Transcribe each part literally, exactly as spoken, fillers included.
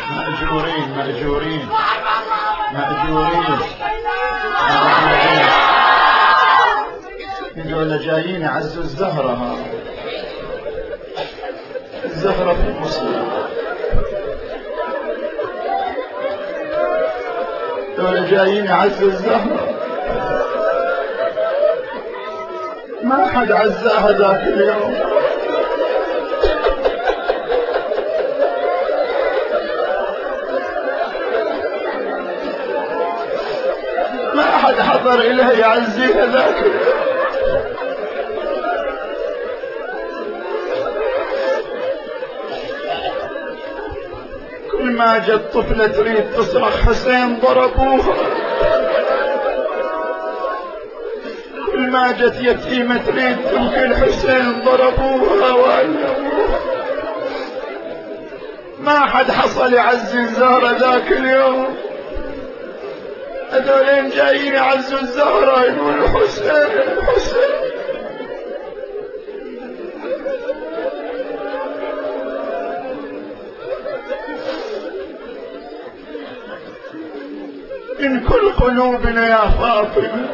مأجورين مأجورين مأجورين يقولون جايين يعزوا الزهرة. الزهرة في مصر يقولون جايين يعزوا الزهرة. ما حد عزاها ذاك اليوم. ما حد حضر إليه يعزيها ذاك اليوم. كل ما جت طفلة تريد تصرخ حسين ضربوها. كل ما جت يتيمة تريد تبكي الحسين ضربوها وعلموها. ما حد حصل يعزي الزهرة ذاك اليوم. هذولين جايين يعزوا الزهرة يقولوا حسين حسين. من كل قلوبنا يا فاطمة،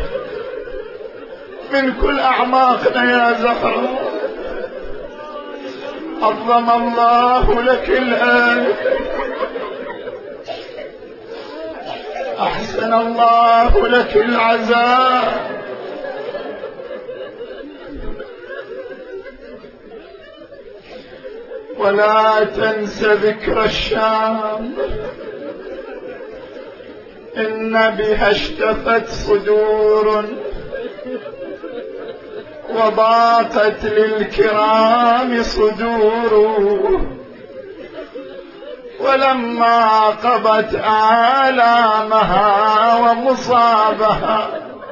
من كل أعماقنا يا زهرة، عظم الله لك الآن، أحسن الله لك العزاء. ولا تنس ذكر الشام، إن بها اشتفت صدور وضاقت للكرام صدور. ولما قضت آلامها ومصابها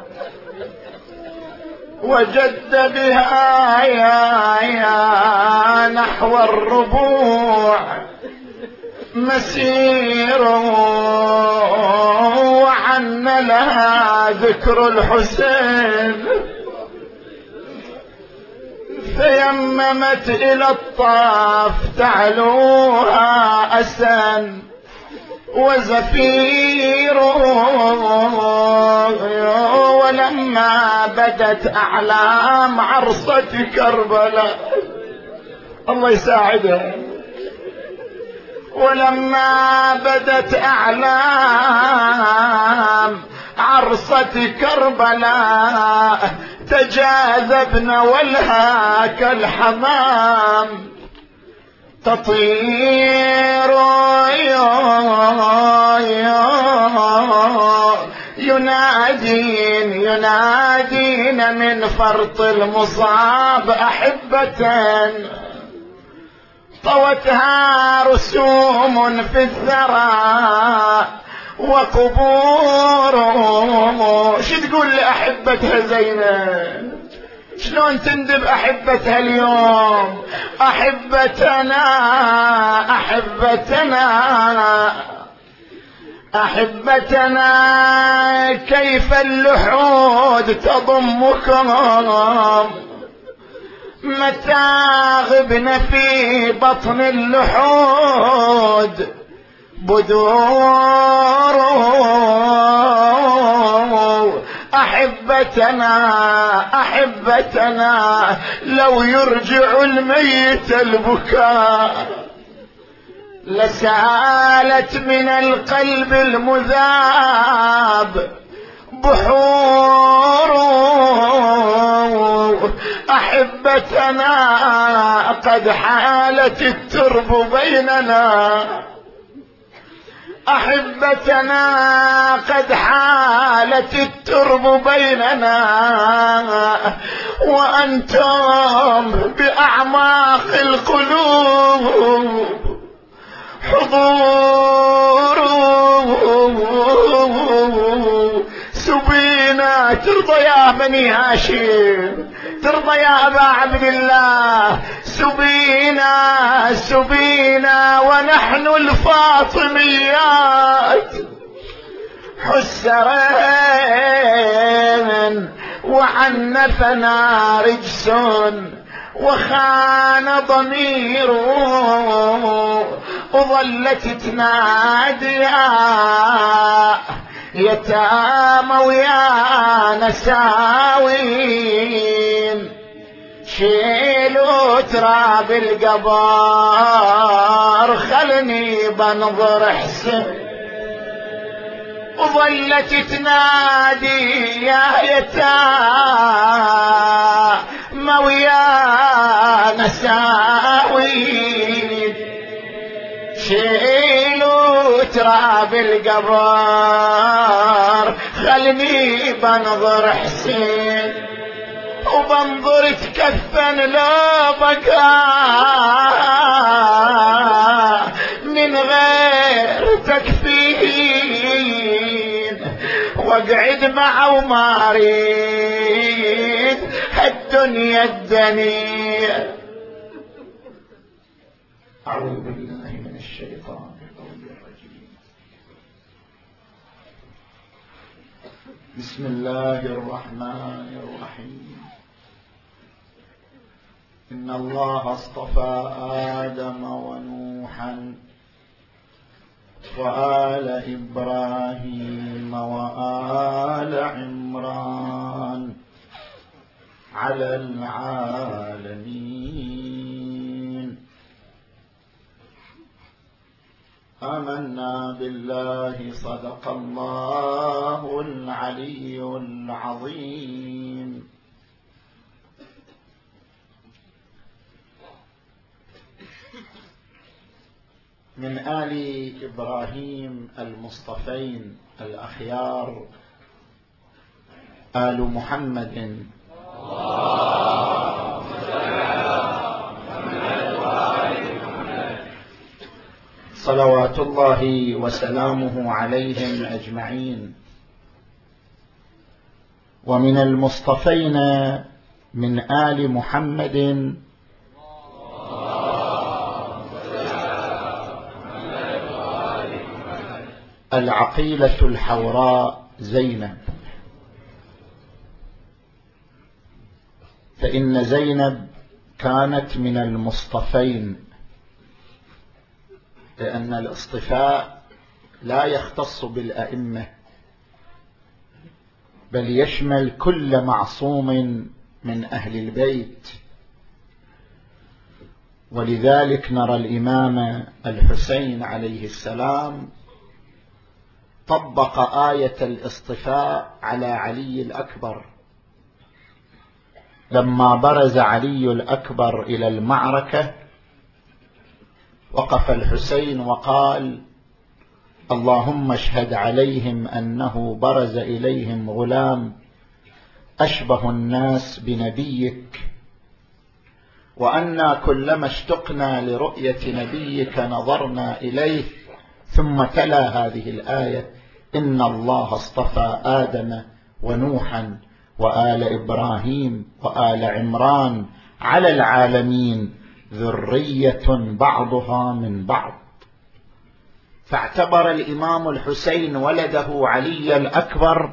وجد بها يا يا نحو الربوع مسير، وعن لها ذكر الحسين، فيممت إلى الطاف تعلوها أسا وزفير. ولما بدت أعلام عرصة كربلاء، الله يساعدها، ولما بدت أعلام عرصة كربلاء تجاذبن ولها كالحمام تطير ينادين ينادين من فرط المصاب أحبة طوتها رسوم في الثرى وقبور. شو تقول لأحبتها زينب؟ شلون تندب أحبتها اليوم؟ أحبتنا أحبتنا أحبتنا كيف اللحود تضمكم متى غبن في بطن اللحود بدور. أحبتنا أحبتنا لو يرجع الميت البكاء لسالت من القلب المذاب بحور. أحبتنا قد حالت الترب بيننا، أحبتنا قد حالت الترب بيننا، وأنتم بأعماق القلوب حضور. سبينا ترضى يا بني هاشم، ترضى يا أبا عبد الله، سبينا سبينا ونحن الفاطميات حسرين وعنفنا رجس وخان ضمير. وظلت تنادي يا يتامى ويا نساوين شيلوا تراب القبر خلني بنظر حسين. وظلت تنادي يا يتامى ويا نساوين شيلوا تراب القبر خلني بنظر حسين. وبنظر تكفن لو بقى من غير تكفين واقعد معه وما اريد الدنيا الدنيا. أعوذ بالله من الشيطان الرجيم. بسم الله الرحمن الرحيم. إن الله اصطفى آدم ونوحا وآل إبراهيم وآل عمران على العالمين. آمنا بالله صدق الله العلي العظيم. من آل إبراهيم المصطفين الأخيار آل محمد صلوات الله وسلامه عليهم أجمعين. ومن المصطفين من آل محمد العقيلة الحوراء زينب، فإن زينب كانت من المصطفين، لأن الاصطفاء لا يختص بالأئمة بل يشمل كل معصوم من أهل البيت. ولذلك نرى الإمام الحسين عليه السلام طبق آية الاصطفاء على علي الأكبر لما برز علي الأكبر إلى المعركة. وقف الحسين وقال: اللهم اشهد عليهم أنه برز إليهم غلام أشبه الناس بنبيك، وأنا كلما اشتقنا لرؤية نبيك نظرنا إليه. ثم تلا هذه الآية: إن الله اصطفى آدم ونوحا وآل إبراهيم وآل عمران على العالمين ذرية بعضها من بعض. فاعتبر الإمام الحسين ولده علي الأكبر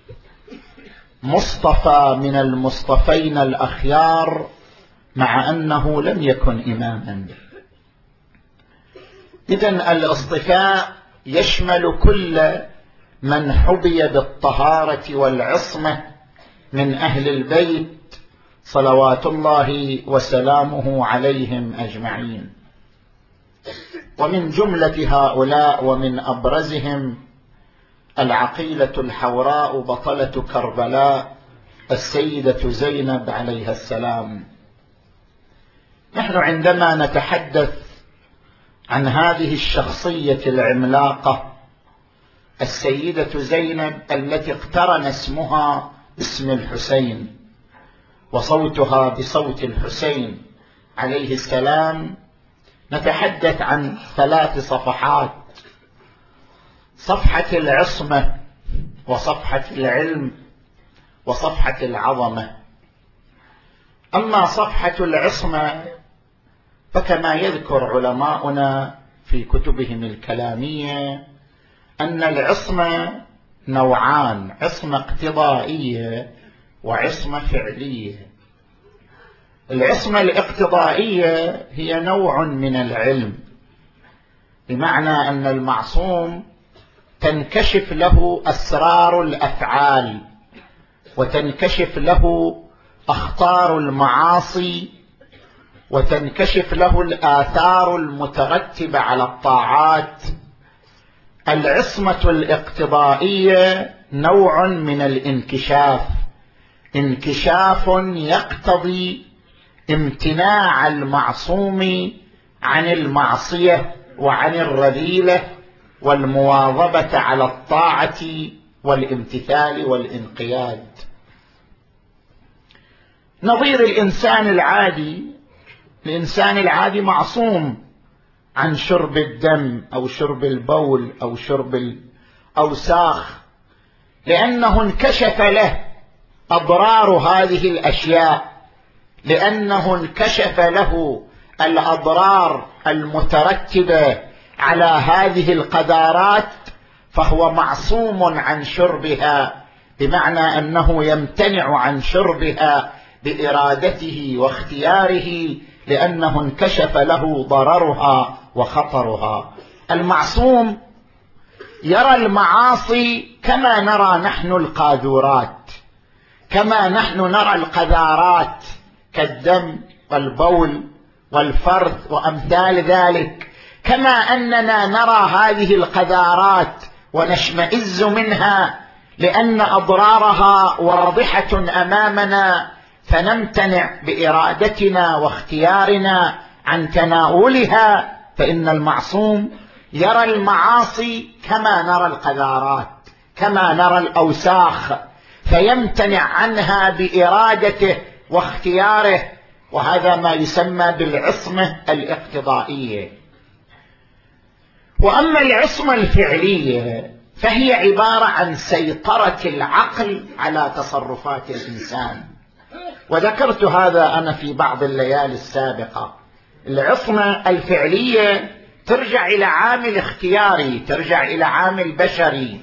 مصطفى من المصطفين الأخيار، مع أنه لم يكن إماما. إذن الاصطفاء يشمل كل من حبي بالطهارة والعصمة من أهل البيت صلوات الله وسلامه عليهم أجمعين. ومن جملة هؤلاء ومن أبرزهم العقيلة الحوراء بطلة كربلاء السيدة زينب عليها السلام. نحن عندما نتحدث عن هذه الشخصية العملاقة السيدة زينب التي اقترن اسمها باسم الحسين وصوتها بصوت الحسين عليه السلام، نتحدث عن ثلاث صفحات: صفحة العصمة، وصفحة العلم، وصفحة العظمة. أما صفحة العصمة فكما يذكر علماؤنا في كتبهم الكلامية أن العصمة نوعان: عصمة اقتضائية وعصمة فعلية. العصمة الاقتضائية هي نوع من العلم، بمعنى أن المعصوم تنكشف له أسرار الأفعال وتنكشف له أخطار المعاصي وتنكشف له الآثار المترتبة على الطاعات. العصمة الاقتضائية نوع من الانكشاف، انكشاف يقتضي امتناع المعصوم عن المعصية وعن الرذيلة والمواظبة على الطاعة والامتثال والانقياد. نظير الإنسان العادي، الإنسان العادي معصوم عن شرب الدم أو شرب البول أو شرب الأوساخ، لأنه انكشف له أضرار هذه الأشياء، لأنه انكشف له الأضرار المترتبة على هذه القذارات، فهو معصوم عن شربها، بمعنى أنه يمتنع عن شربها بإرادته واختياره، لأنه انكشف له ضررها وخطرها. المعصوم يرى المعاصي كما نرى نحن القاذورات، كما نحن نرى القذارات كالدم والبول والفرث وأمثال ذلك، كما أننا نرى هذه القذارات ونشمئز منها لأن أضرارها واضحة أمامنا، فنمتنع بإرادتنا واختيارنا عن تناولها. فإن المعصوم يرى المعاصي كما نرى القذارات، كما نرى الأوساخ، فيمتنع عنها بإرادته واختياره، وهذا ما يسمى بالعصمة الاقتضائية. وأما العصمة الفعلية فهي عبارة عن سيطرة العقل على تصرفات الإنسان، وذكرت هذا أنا في بعض الليالي السابقة. العصمة الفعلية ترجع إلى عامل اختياري، ترجع إلى عامل بشري،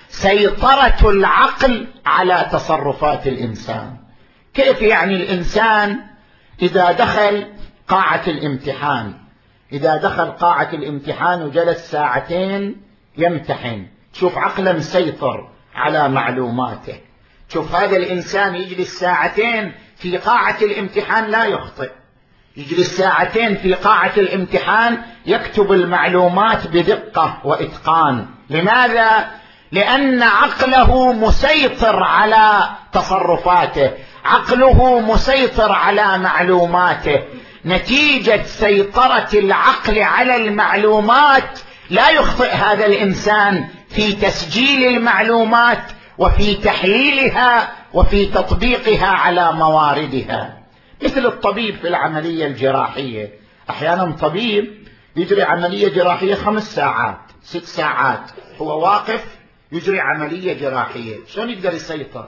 سيطرة العقل على تصرفات الإنسان. كيف يعني؟ الإنسان إذا دخل قاعة الامتحان، إذا دخل قاعة الامتحان وجلس ساعتين يمتحن، تشوف عقله مسيطر على معلوماته. شوف هذا الإنسان يجلس ساعتين في قاعة الامتحان لا يخطئ، يجلس ساعتين في قاعة الامتحان يكتب المعلومات بدقة وإتقان. لماذا؟ لأن عقله مسيطر على تصرفاته، عقله مسيطر على معلوماته. نتيجة سيطرة العقل على المعلومات لا يخطئ هذا الإنسان في تسجيل المعلومات وفي تحليلها وفي تطبيقها على مواردها. مثل الطبيب في العملية الجراحية، أحيانا طبيب يجري عملية جراحية خمس ساعات ست ساعات هو واقف يجري عملية جراحية، شلون يقدر يسيطر؟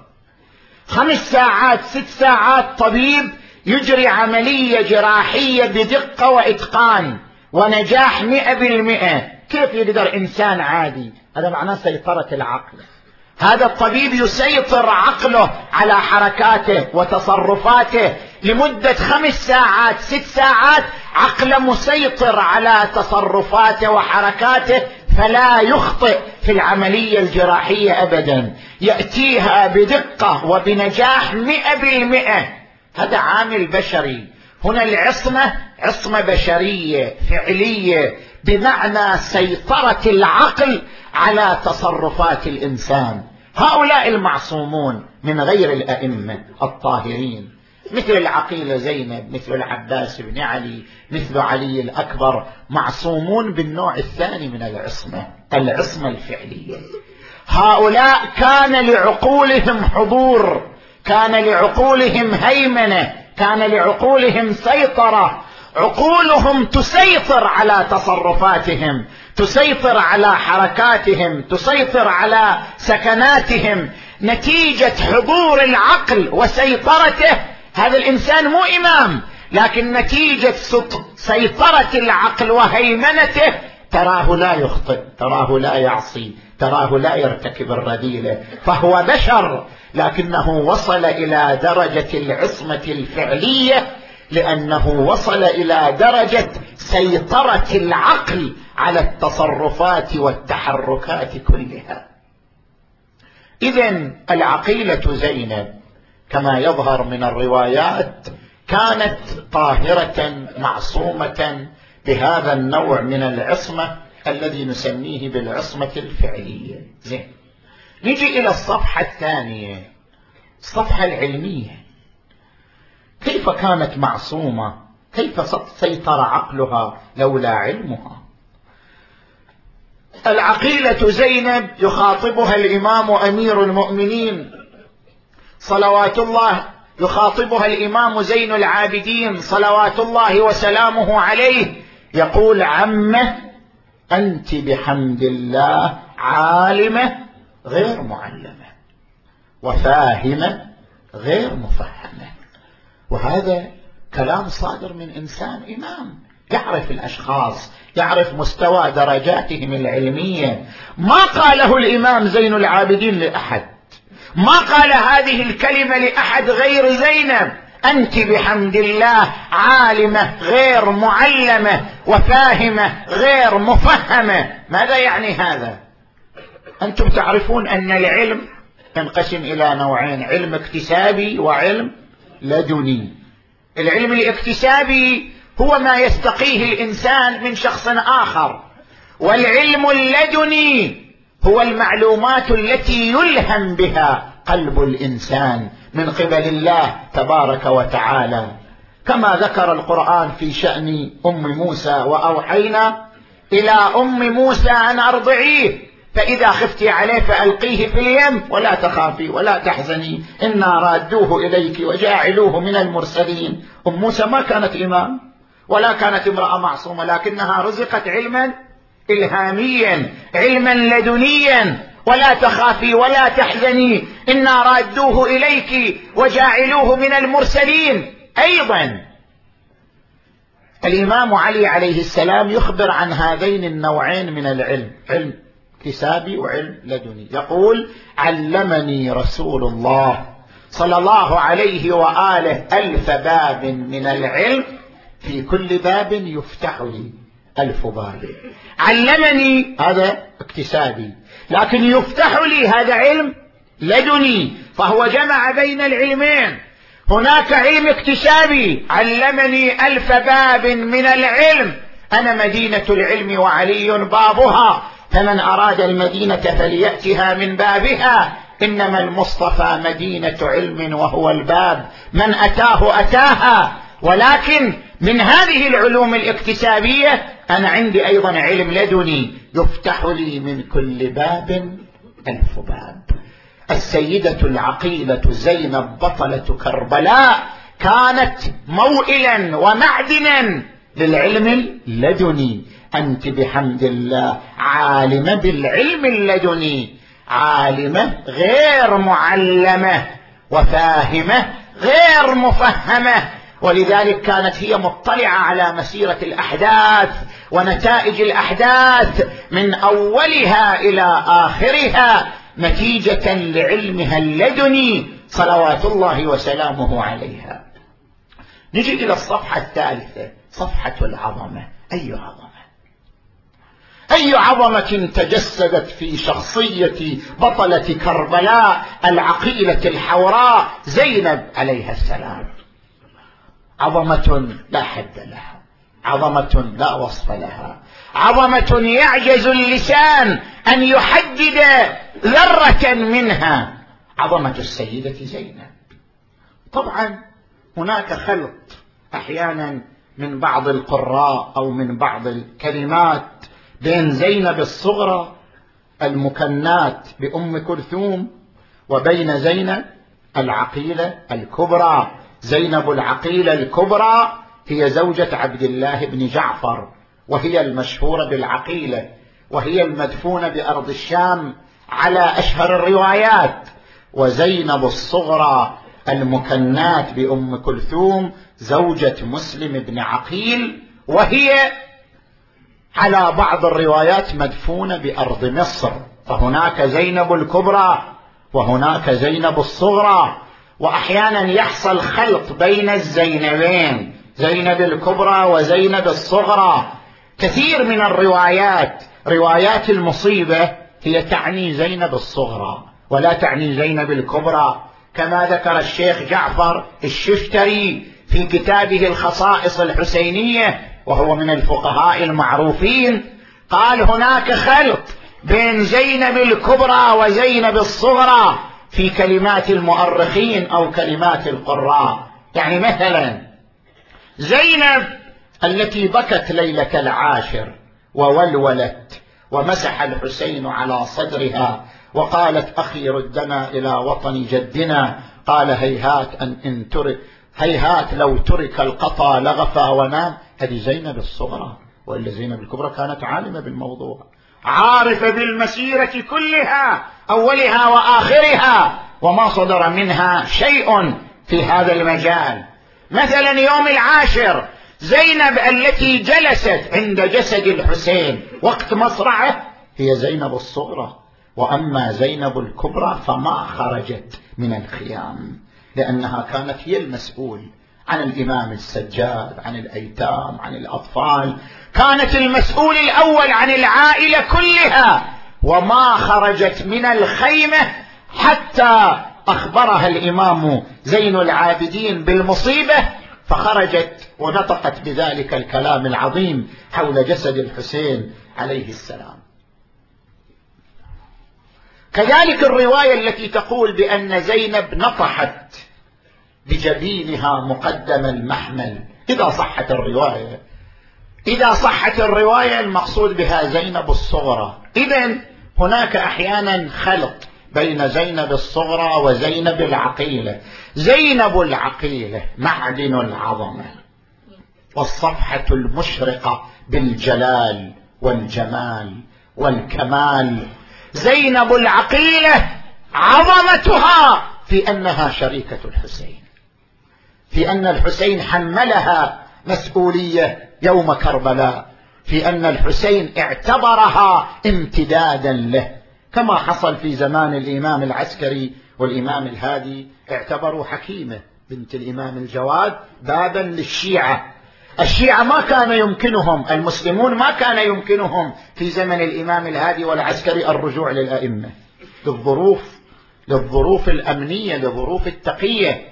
خمس ساعات ست ساعات طبيب يجري عملية جراحية بدقة وإتقان ونجاح مئة بالمئة، كيف يقدر إنسان عادي؟ هذا معناه سيطرة العقل. هذا الطبيب يسيطر عقله على حركاته وتصرفاته لمدة خمس ساعات ست ساعات، عقله مسيطر على تصرفاته وحركاته، فلا يخطئ في العملية الجراحية أبدا، يأتيها بدقة وبنجاح مئة بالمئة. هذا عامل بشري. هنا العصمة عصمة بشرية فعلية، بمعنى سيطرة العقل على تصرفات الإنسان. هؤلاء المعصومون من غير الأئمة الطاهرين، مثل العقيلة زينب، مثل العباس بن علي، مثل علي الأكبر، معصومون بالنوع الثاني من العصمة، العصمة الفعلية. هؤلاء كان لعقولهم حضور، كان لعقولهم هيمنة، كان لعقولهم سيطرة، عقولهم تسيطر على تصرفاتهم، تسيطر على حركاتهم، تسيطر على سكناتهم. نتيجة حضور العقل وسيطرته، هذا الإنسان مو إمام، لكن نتيجة سيطرة العقل وهيمنته تراه لا يخطئ، تراه لا يعصي، تراه لا يرتكب الرذيلة، فهو بشر لكنه وصل إلى درجة العصمة الفعلية لأنه وصل إلى درجة سيطرة العقل على التصرفات والتحركات كلها. إذن العقيلة زينب كما يظهر من الروايات كانت طاهرة معصومة بهذا النوع من العصمة الذي نسميه بالعصمة الفعلية. زين، نجي إلى الصفحة الثانية، الصفحة العلمية. كيف كانت معصومة؟ كيف سيطر عقلها لولا علمها؟ العقيلة زينب يخاطبها الإمام أمير المؤمنين صلوات الله، يخاطبها الإمام زين العابدين صلوات الله وسلامه عليه، يقول: عمه أنت بحمد الله عالمة غير معلمة، وفاهمة غير مفهمة. وهذا كلام صادر من إنسان إمام يعرف الأشخاص، يعرف مستوى درجاتهم العلمية. ما قاله الإمام زين العابدين لأحد، ما قال هذه الكلمة لأحد غير زينب: أنت بحمد الله عالمة غير معلمة وفاهمة غير مفهمة. ماذا يعني هذا؟ أنتم تعرفون أن العلم ينقسم إلى نوعين: علم اكتسابي وعلم لدني. العلم الاكتسابي هو ما يستقيه الإنسان من شخص آخر، والعلم اللدني هو المعلومات التي يلهم بها قلب الإنسان من قبل الله تبارك وتعالى، كما ذكر القرآن في شأن أم موسى: وأوحينا إلى أم موسى أن أرضعيه فإذا خفتي عليه فألقيه في اليم ولا تخافي ولا تحزني إنا رادوه إليك وجاعلوه من المرسلين. أم موسى ما كانت إمام ولا كانت امرأة معصومة، لكنها رزقت علما إلهاميا، علما لدنيا: ولا تخافي ولا تحزني إنا رادوه إليك وجاعلوه من المرسلين. أيضا الإمام علي عليه السلام يخبر عن هذين النوعين من العلم، علم اكتسابي وعلم لدني. يقول: علمني رسول الله صلى الله عليه وآله ألف باب من العلم، في كل باب يفتح لي ألف باب. علمني هذا اكتسابي، لكن يفتح لي هذا علم لدني، فهو جمع بين العلمين. هناك علم اكتسابي: علمني ألف باب من العلم، أنا مدينة العلم وعلي بابها، فمن أراد المدينة فليأتها من بابها، إنما المصطفى مدينة علم وهو الباب، من أتاه أتاها. ولكن من هذه العلوم الاكتسابية أنا عندي أيضا علم لدني، يفتح لي من كل باب ألف باب. السيدة العقيلة زينب بطلة كربلاء كانت موئلا ومعدنا للعلم اللدني. أنت بحمد الله عالمة بالعلم اللدني، عالمة غير معلمة وفاهمة غير مفهمة. ولذلك كانت هي مطلعة على مسيرة الأحداث ونتائج الأحداث من أولها إلى آخرها، نتيجة لعلمها اللدني صلوات الله وسلامه عليها. نجي إلى الصفحة الثالثة، صفحة العظمة. أي عظمة، أي عظمة تجسدت في شخصية بطلة كربلاء العقيلة الحوراء زينب عليها السلام. عظمة لا حد لها، عظمة لا وصف لها، عظمة يعجز اللسان أن يحدد ذرة منها. عظمة السيدة زينب. طبعا هناك خلط أحيانا من بعض القراء أو من بعض الكلمات بين زينب الصغرى المكنات بأم كلثوم وبين زينب العقيلة الكبرى. زينب العقيلة الكبرى هي زوجة عبد الله بن جعفر، وهي المشهورة بالعقيلة، وهي المدفونة بأرض الشام على أشهر الروايات. وزينب الصغرى المكنات بأم كلثوم زوجة مسلم بن عقيل، وهي على بعض الروايات مدفونة بأرض مصر. فهناك زينب الكبرى وهناك زينب الصغرى، وأحيانا يحصل خلط بين الزينبين، زينب الكبرى وزينب الصغرى. كثير من الروايات، روايات المصيبة، هي تعني زينب الصغرى ولا تعني زينب الكبرى، كما ذكر الشيخ جعفر الشفتري في كتابه الخصائص الحسينية، وهو من الفقهاء المعروفين. قال هناك خلط بين زينب الكبرى وزينب الصغرى في كلمات المؤرخين أو كلمات القراء. يعني مثلا زينب التي بكت ليلة العاشر وولولت ومسح الحسين على صدرها وقالت أخي ردنا إلى وطن جدنا، قال هيهات أن إن ترك هيهات لو ترك القطا لغفى ونام. هذه زينب الصغرى، وإلا زينب الكبرى كانت عالمة بالموضوع، عارفة بالمسيرة كلها أولها وآخرها، وما صدر منها شيء في هذا المجال. مثلا يوم العاشر زينب التي جلست عند جسد الحسين وقت مصرعه هي زينب الصغرى، وأما زينب الكبرى فما خرجت من الخيام، لأنها كانت هي المسؤول عن الإمام السجاد، عن الأيتام، عن الأطفال، كانت المسؤول الأول عن العائلة كلها، وما خرجت من الخيمة حتى أخبرها الإمام زين العابدين بالمصيبة، فخرجت ونطقت بذلك الكلام العظيم حول جسد الحسين عليه السلام. كذلك الرواية التي تقول بأن زينب نطحت بجبينها مقدم المحمل، إذا صحت الرواية إذا صحت الرواية المقصود بها زينب الصغرى. إذن هناك أحيانا خلط بين زينب الصغرى وزينب العقيلة. زينب العقيلة معدن العظمة والصفحة المشرقة بالجلال والجمال والكمال. زينب العقيلة عظمتها في أنها شريكة الحسين، في أن الحسين حملها مسؤولية يوم كربلاء، في أن الحسين اعتبرها امتدادا له، كما حصل في زمان الإمام العسكري والإمام الهادي، اعتبروا حكيمة بنت الإمام الجواد بابا للشيعة. الشيعة ما كان يمكنهم، المسلمون ما كان يمكنهم في زمن الإمام الهادي والعسكري الرجوع للأئمة للظروف للظروف الأمنية، لظروف التقية،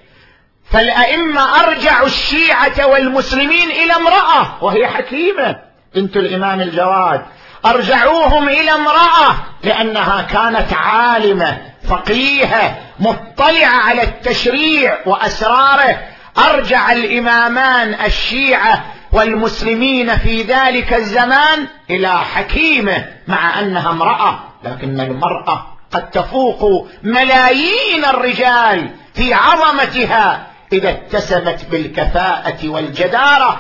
فالأئمة أرجعوا الشيعة والمسلمين إلى امرأة وهي حكيمة بنت الإمام الجواد، أرجعوهم إلى امرأة لأنها كانت عالمة فقيهة مطلعة على التشريع وأسراره. أرجع الإمامان الشيعة والمسلمين في ذلك الزمان إلى حكيمة مع أنها امرأة، لكن المرأة قد تفوق ملايين الرجال في عظمتها إذا اتسمت بالكفاءة والجدارة.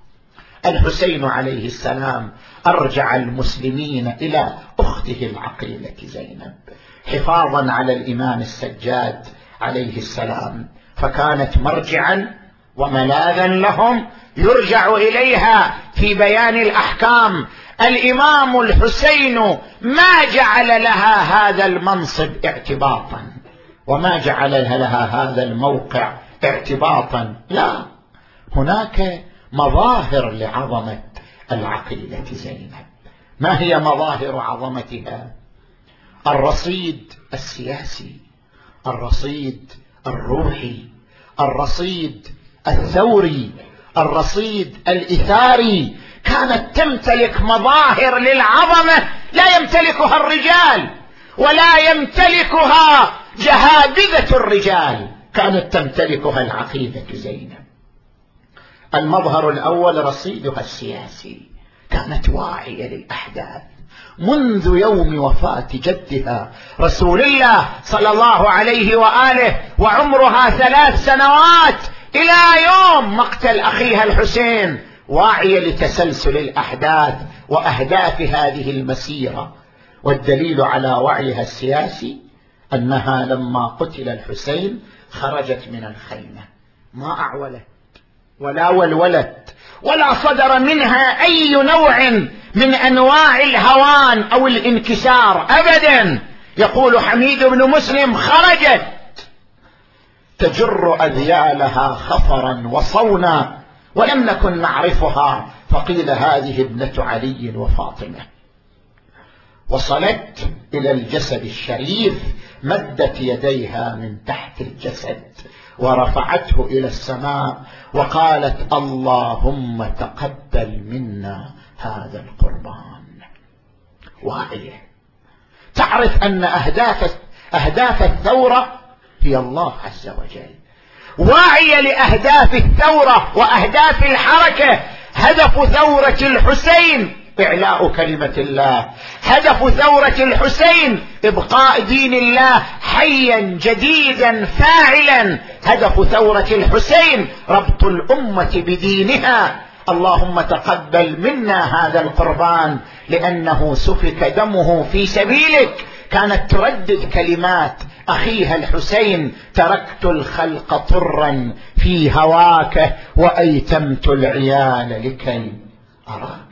الحسين عليه السلام أرجع المسلمين إلى أخته العقيلة زينب حفاظا على الإمام السجاد عليه السلام، فكانت مرجعا وملاذا لهم يرجع إليها في بيان الأحكام. الإمام الحسين ما جعل لها هذا المنصب اعتباطا، وما جعل لها هذا الموقع اعتباطا، لا، هناك مظاهر لعظمة العقيلة زينب. ما هي مظاهر عظمتها؟ الرصيد السياسي، الرصيد الروحي، الرصيد الثوري، الرصيد الإثاري. كانت تمتلك مظاهر للعظمة لا يمتلكها الرجال ولا يمتلكها جهابذة الرجال، كانت تمتلكها العقيلة زينب. المظهر الأول رصيدها السياسي، كانت واعية للأحداث منذ يوم وفاة جدها رسول الله صلى الله عليه وآله وعمرها ثلاث سنوات إلى يوم مقتل أخيها الحسين، واعية لتسلسل الأحداث وأهداف هذه المسيرة. والدليل على وعيها السياسي أنها لما قتل الحسين خرجت من الخيمة، ما أعولت ولا ولولت ولا صدر منها أي نوع من أنواع الهوان أو الانكسار أبدا. يقول حميد بن مسلم خرجت تجر أذيالها خفرا وصونا، ولم نكن نعرفها، فقيل هذه ابنة علي وفاطمة. وصلت إلى الجسد الشريف، مدت يديها من تحت الجسد ورفعته إلى السماء وقالت: اللهم تقبل منا هذا القربان. واعية تعرف أن أهداف, أهداف الثورة هي الله عز وجل، واعية لأهداف الثورة وأهداف الحركة. هدف ثورة الحسين إعلاء كلمة الله، هدف ثورة الحسين إبقاء دين الله حيا جديدا فاعلا، هدف ثورة الحسين ربط الأمة بدينها. اللهم تقبل منا هذا القربان لأنه سفك دمه في سبيلك. كانت تردد كلمات أخيها الحسين: تركت الخلق طرا في هواك وأيتمت العيال لكي أراك.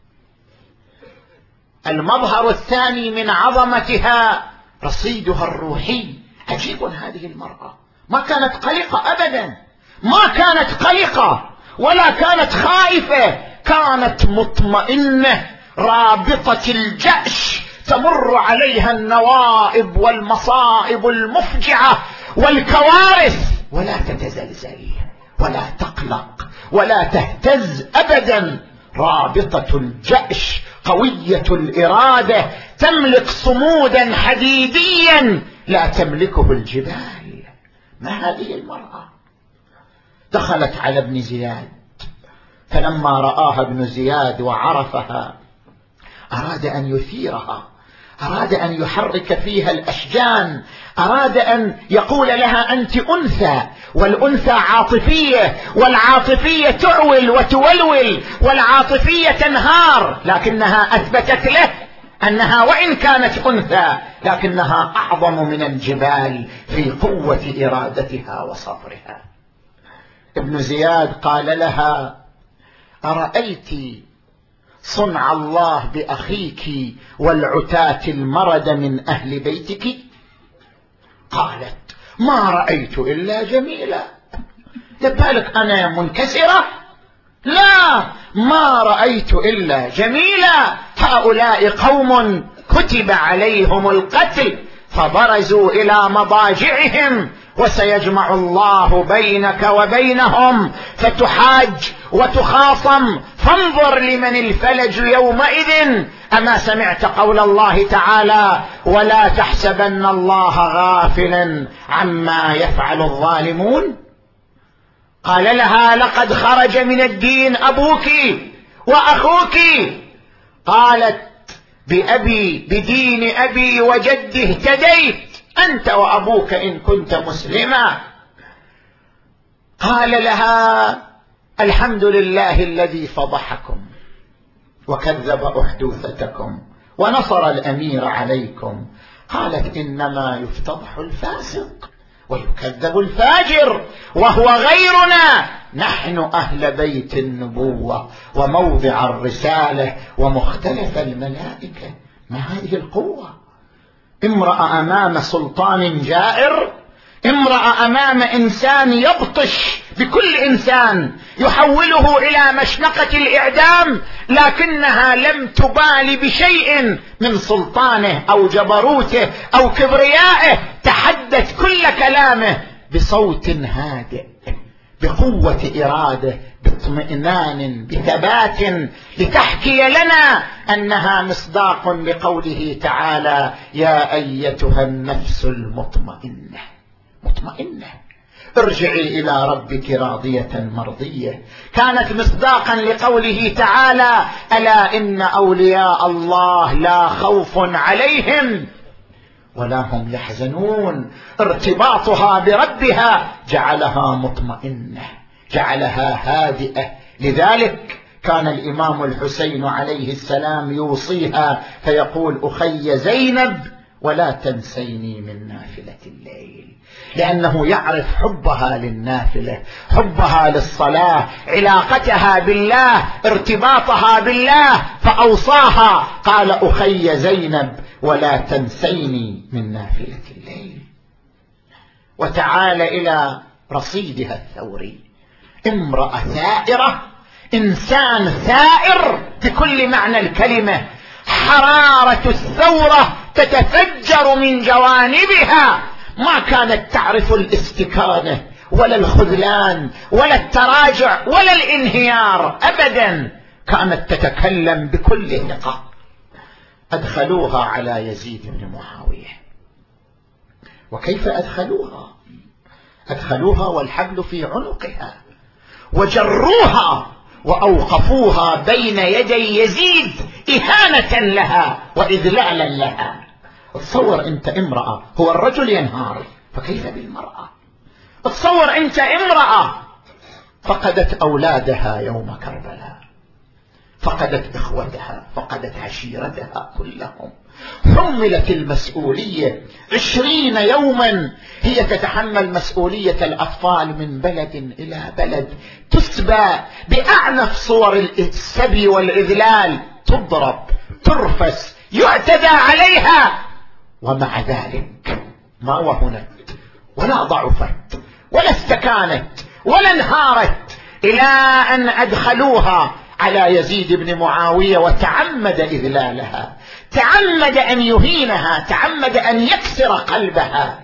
المظهر الثاني من عظمتها رصيدها الروحي. عجيب هذه المرأة، ما كانت قلقة أبدا، ما كانت قلقة ولا كانت خائفة، كانت مطمئنة رابطة الجأش، تمر عليها النوائب والمصائب المفجعة والكوارث ولا تتزلزل ولا تقلق ولا تهتز أبدا. رابطة الجأش، قوية الإرادة، تملك صمودا حديديا لا تملكه الجبال. ما هذه المرأة؟ دخلت على ابن زياد، فلما رآها ابن زياد وعرفها أراد أن يثيرها، أراد أن يحرك فيها الأشجان، أراد أن يقول لها: أنت أنثى، والأنثى عاطفية، والعاطفية تعول وتولول، والعاطفية تنهار، لكنها أثبتت له أنها وإن كانت أنثى لكنها أعظم من الجبال في قوة إرادتها وصبرها. ابن زياد قال لها: أرأيت صنع الله بأخيك والعتاة المرد من أهل بيتك؟ قالت: ما رأيت إلا جميلة. تبالك أنا منكسرة؟ لا، ما رأيت إلا جميلة. هؤلاء قوم كتب عليهم القتل فبرزوا إلى مضاجعهم، وسيجمع الله بينك وبينهم فتحاج وتخاصم، فانظر لمن الفلج يومئذ. أما سمعت قول الله تعالى: ولا تحسبن الله غافلا عما يفعل الظالمون؟ قال لها: لقد خرج من الدين أبوك وأخوك. قالت: بأبي بدين أبي وجدي اهتديت، أنت وأبوك إن كنت مسلما. قال لها: الحمد لله الذي فضحكم وكذب أحدوثتكم ونصر الأمير عليكم. قالت: إنما يفتضح الفاسق ويكذب الفاجر وهو غيرنا، نحن أهل بيت النبوة وموضع الرسالة ومختلف الملائكة. ما هذه القوة؟ امرأة أمام سلطان جائر، امرأة أمام إنسان يبطش بكل إنسان يحوله إلى مشنقة الإعدام، لكنها لم تبال بشيء من سلطانه أو جبروته أو كبريائه، تحدث كل كلامه بصوت هادئ، بقوة إرادة، باطمئنان، بثبات، لتحكي لنا أنها مصداق لقوله تعالى: يا أيتها النفس المطمئنة. مطمئنة، ارجعي إلى ربك راضية مرضية. كانت مصداقا لقوله تعالى: ألا إن أولياء الله لا خوف عليهم ولا هم يحزنون. ارتباطها بربها جعلها مطمئنة، جعلها هادئة. لذلك كان الإمام الحسين عليه السلام يوصيها فيقول: أخي زينب ولا تنسيني من نافلة الليل، لأنه يعرف حبها للنافلة، حبها للصلاة، علاقتها بالله، ارتباطها بالله، فأوصاها قال: أخي زينب ولا تنسيني من نافلة الليل. وتعال إلى رصيدها الثوري. امرأة ثائرة، إنسان ثائر بكل معنى الكلمة، حرارة الثورة تتفجر من جوانبها، ما كانت تعرف الاستكانة ولا الخذلان ولا التراجع ولا الانهيار أبدا، كانت تتكلم بكل ثقة. أدخلوها على يزيد بن معاوية. وكيف أدخلوها؟ أدخلوها والحبل في عنقها، وجروها وأوقفوها بين يدي يزيد إهانة لها وإذلالا لها. تصور أنت امرأة، هو الرجل ينهار، فكيف بالمرأة؟ تصور أنت امرأة فقدت أولادها يوم كربلاء، فقدت إخوتها، فقدت عشيرتها كلهم، حملت المسؤولية عشرين يوما، هي تتحمل مسؤولية الأطفال من بلد إلى بلد، تسبى بأعنف صور السبي والإذلال، تضرب، ترفس، يعتدى عليها، ومع ذلك ما وهنت ولا ضعفت ولا استكانت ولا انهارت، إلى أن أدخلوها على يزيد بن معاوية وتعمد إذلالها، تعمد أن يهينها، تعمد أن يكسر قلبها،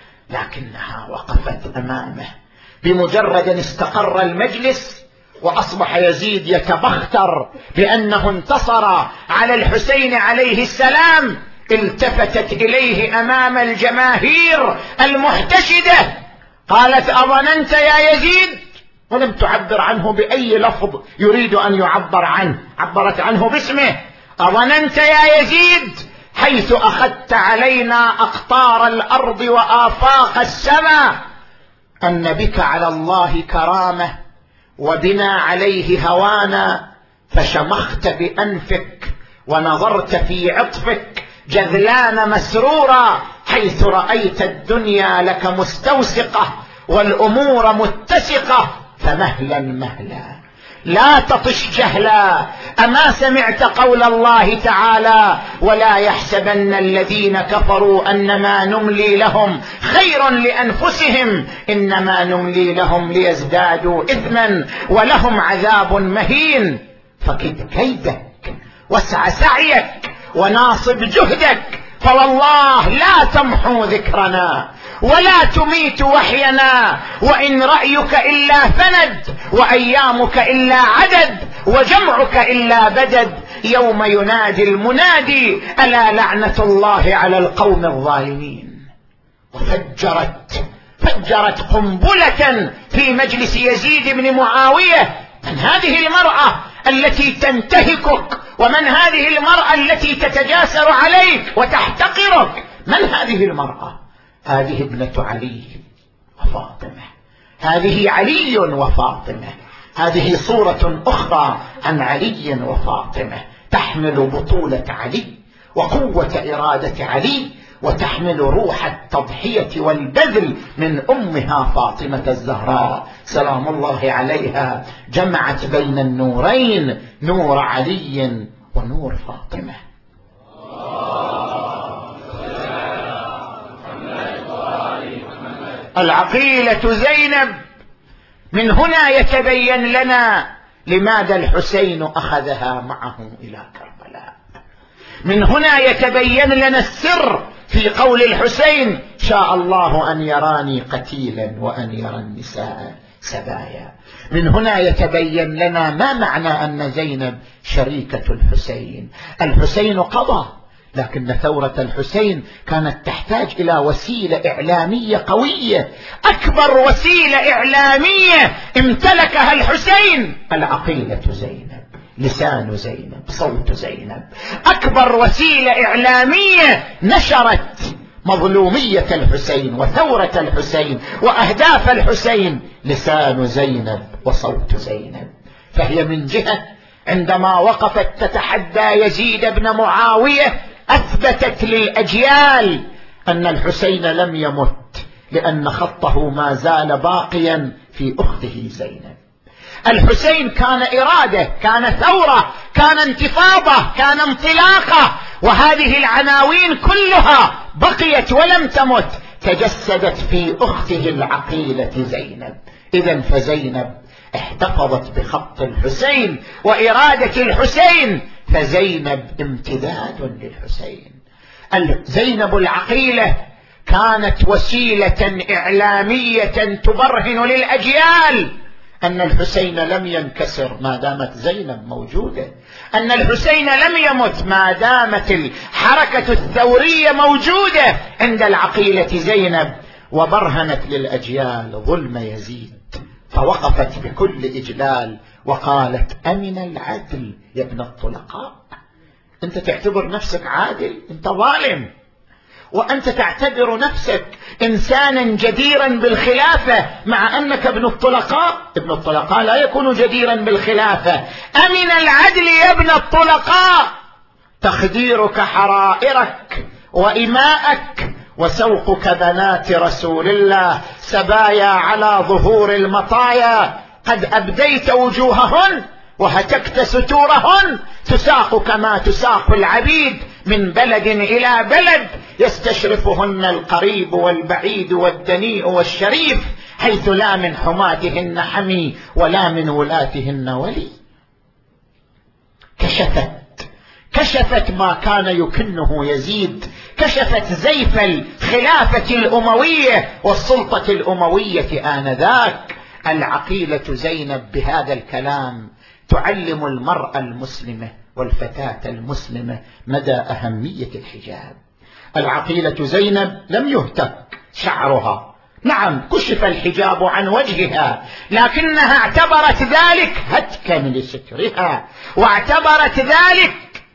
لكنها وقفت أمامه. بمجرد أن استقر المجلس وأصبح يزيد يتبختر بأنه انتصر على الحسين عليه السلام، التفتت إليه أمام الجماهير المحتشدة، قالت: أظننت يا يزيد؟ ولم تعبر عنه بأي لفظ يريد أن يعبر عنه، عبرت عنه باسمه: أظننت يا يزيد حيث أخذت علينا أقطار الأرض وآفاق السماء أن بك على الله كرامة وبنا عليه هوانا، فشمخت بأنفك ونظرت في عطفك جذلان مسرورا، حيث رأيت الدنيا لك مستوسقة والأمور متسقة، فمهلا مهلا لا تطش جهلا. أما سمعت قول الله تعالى: ولا يحسبن الذين كفروا أنما نملي لهم خير لأنفسهم إنما نملي لهم ليزدادوا إثما ولهم عذاب مهين. فكد كيدك واسع سعيك وناصب جهدك، فوالله لا تمحو ذكرنا ولا تميت وحينا، وإن رأيك إلا فند وأيامك إلا عدد وجمعك إلا بدد، يوم ينادي المنادي ألا لعنة الله على القوم الظالمين. وفجرت فجرت قنبلة في مجلس يزيد بن معاوية: من هذه المرأة التي تنتهكك؟ ومن هذه المرأة التي تتجاسر عليك وتحتقرك؟ من هذه المرأة؟ هذه ابنة علي وفاطمة، هذه علي وفاطمة، هذه صورة أخرى عن علي وفاطمة، تحمل بطولة علي وقوة إرادة علي، وتحمل روح التضحية والبذل من أمها فاطمة الزهراء سلام الله عليها، جمعت بين النورين، نور علي ونور فاطمة. العقيلة زينب. من هنا يتبين لنا لماذا الحسين أخذها معه إلى كربلاء. من هنا يتبين لنا السر في قول الحسين: شاء الله أن يراني قتيلا وأن يرى النساء سبايا. من هنا يتبين لنا ما معنى أن زينب شريكة الحسين. الحسين قضى، لكن ثورة الحسين كانت تحتاج إلى وسيلة إعلامية قوية. أكبر وسيلة إعلامية امتلكها الحسين العقيلة زينب، لسان زينب، صوت زينب. أكبر وسيلة إعلامية نشرت مظلومية الحسين وثورة الحسين وأهداف الحسين، لسان زينب وصوت زينب. فهي من جهة عندما وقفت تتحدى يزيد بن معاوية أثبتت للأجيال أن الحسين لم يمت، لأن خطه ما زال باقيا في أخته زينب. الحسين كان إرادة، كان ثورة، كان انتفاضة، كان انطلاقة، وهذه العناوين كلها بقيت ولم تمت، تجسدت في أخته العقيلة زينب. إذن فزينب احتفظت بخط الحسين وإرادة الحسين، فزينب امتداد للحسين. زينب العقيلة كانت وسيلة إعلامية تبرهن للأجيال أن الحسين لم ينكسر ما دامت زينب موجودة، أن الحسين لم يمت ما دامت الحركة الثورية موجودة عند العقيلة زينب، وبرهنت للأجيال ظلم يزيد، فوقفت بكل إجلال وقالت: أمن العدل يا ابن الطلقاء، أنت تعتبر نفسك عادل؟ أنت ظالم، وأنت تعتبر نفسك إنسانا جديرا بالخلافة مع أنك ابن الطلقاء. ابن الطلقاء لا يكون جديرا بالخلافة. أمن العدل يا ابن الطلقاء، تخديرك حرائرك وإماءك وسوقك بنات رسول الله سبايا على ظهور المطايا، قد أبديت وجوههن وهتكت ستورهن، تساق كما تساق العبيد من بلد إلى بلد، يستشرفهن القريب والبعيد والدنيء والشريف، حيث لا من حماتهن حمي ولا من ولاتهن ولي. كشفت كشفت ما كان يكنه يزيد، كشفت زيف الخلافة الأموية والسلطة الأموية آنذاك. العقيلة زينب بهذا الكلام تعلم المرأة المسلمة والفتاة المسلمة مدى أهمية الحجاب. العقيلة زينب لم يهتك شعرها، نعم كشف الحجاب عن وجهها، لكنها اعتبرت ذلك هتكا لسترها، واعتبرت ذلك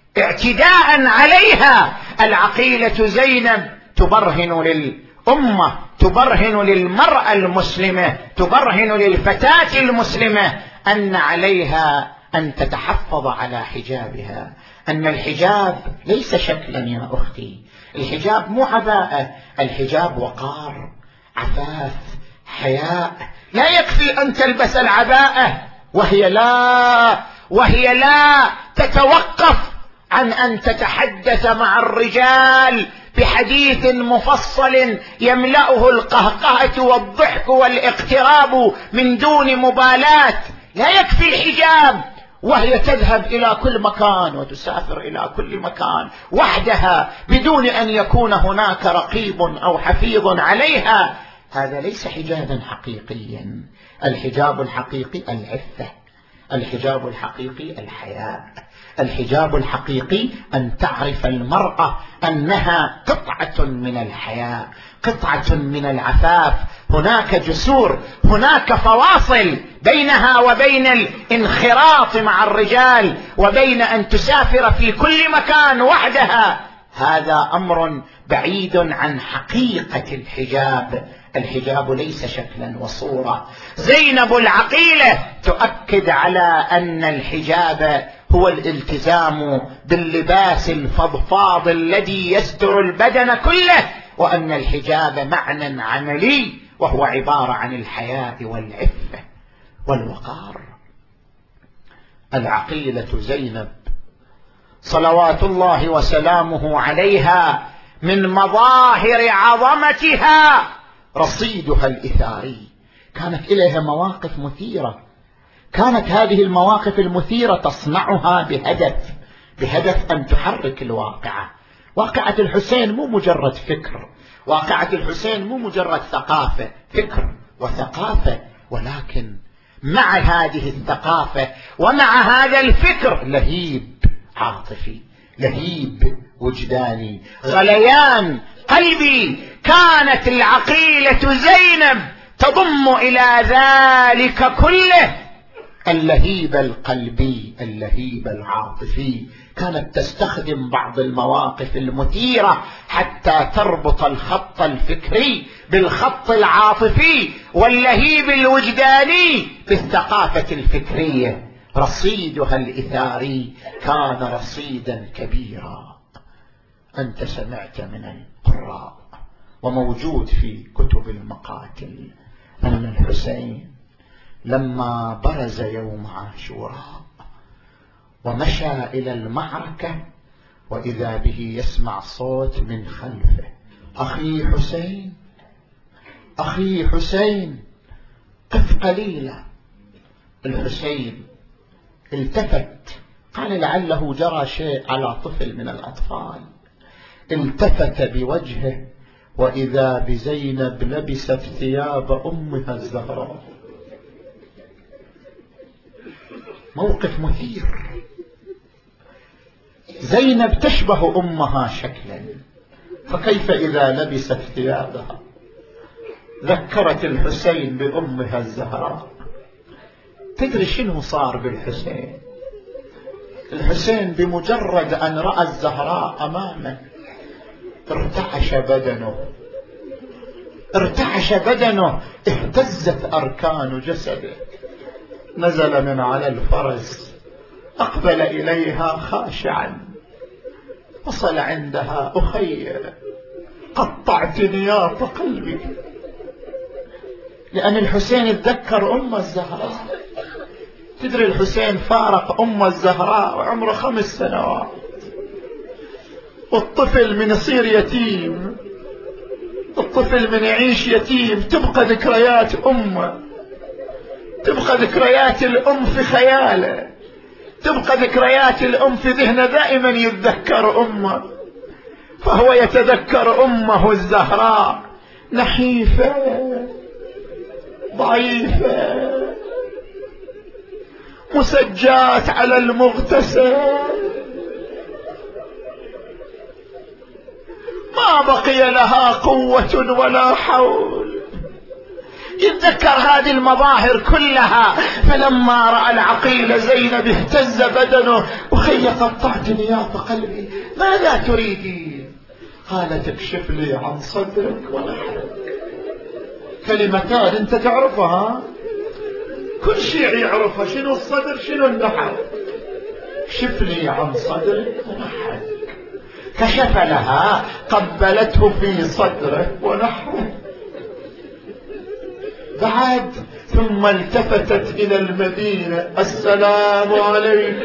اعتداء عليها. العقيلة زينب تبرهن للأمة، تبرهن للمرأة المسلمة، تبرهن للفتاة المسلمة أن عليها أن تتحفظ على حجابها، أن الحجاب ليس شكلا يا أختي، الحجاب مو عباءة، الحجاب وقار، عفاف، حياء. لا يكفي أن تلبس العباءة وهي لا وهي لا تتوقف عن أن تتحدث مع الرجال بحديث مفصل يملأه القهقهة والضحك والاقتراب من دون مبالاة. لا يكفي الحجاب وهي تذهب إلى كل مكان وتسافر إلى كل مكان وحدها بدون أن يكون هناك رقيب أو حفيظ عليها. هذا ليس حجابا حقيقيا. الحجاب الحقيقي العفة، الحجاب الحقيقي الحياء، الحجاب الحقيقي أن تعرف المرأة أنها قطعة من الحياء، قطعة من العفاف. هناك جسور، هناك فواصل بينها وبين الانخراط مع الرجال، وبين أن تسافر في كل مكان وحدها. هذا أمر بعيد عن حقيقة الحجاب. الحجاب ليس شكلا وصورة. زينب العقيلة تؤكد على أن الحجاب هو الالتزام باللباس الفضفاض الذي يستر البدن كله، وأن الحجاب معنى عملي وهو عبارة عن الحياء والعفة والوقار. العقيلة زينب صلوات الله وسلامه عليها من مظاهر عظمتها رصيدها الإثاري. كانت إليها مواقف مثيرة، كانت هذه المواقف المثيرة تصنعها بهدف بهدف أن تحرك الواقعة. واقعة الحسين مو مجرد فكر، واقعة الحسين مو مجرد ثقافة، فكر وثقافة، ولكن مع هذه الثقافة ومع هذا الفكر لهيب عاطفي، لهيب وجداني، غليان قلبي. كانت العقيلة زينب تضم إلى ذلك كله اللهيب القلبي، اللهيب العاطفي. كانت تستخدم بعض المواقف المثيرة حتى تربط الخط الفكري بالخط العاطفي واللهيب الوجداني بالثقافة الفكرية. رصيدها الإثاري كان رصيدا كبيرا. أنت سمعت من القراء وموجود في كتب المقاتل أن الحسين لما برز يوم عاشوراء ومشى إلى المعركة وإذا به يسمع صوت من خلفه: أخي حسين أخي حسين قف قليلا. الحسين التفت، قال لعله جرى شيء على طفل من الأطفال. التفت بوجهه وإذا بزينب لبست ثياب أمها الزهراء. موقف مثير. زينب تشبه أمها شكلا، فكيف إذا لبست ثيابها؟ ذكرت الحسين بأمها الزهراء. تدري شنو صار بالحسين؟ الحسين بمجرد أن رأى الزهراء أمامه ارتعش بدنه، ارتعش بدنه، اهتزت أركان جسده. نزل من على الفرس، أقبل إليها خاشعا، وصل عندها: أخي قطعت نياط قلبي. لأن الحسين يتذكر أم الزهراء. تدري الحسين فارق أم الزهراء وعمره خمس سنوات، والطفل من يصير يتيم، الطفل من يعيش يتيم تبقى ذكريات أمه، تبقى ذكريات الأم في خياله، تبقى ذكريات الأم في ذهنه، دائما يتذكر أمه. فهو يتذكر أمه الزهراء نحيفة ضعيفة مسجات على المغتسل، ما بقي لها قوة ولا حول. يتذكر هذه المظاهر كلها. فلما رأى العقيل زينب اهتز بدنه: أخي قطعت نياط قلبي، ماذا تريدين؟ قالت: اكشف لي عن صدرك ونحرك. كلمتان انت تعرفها، كل شيء يعرفها، شنو الصدر شنو النحر. اكشف لي عن صدرك ونحرك. كشف لها، قبلته في صدره ونحره. بعد ثم التفتت إلى المدينة: السلام عليك.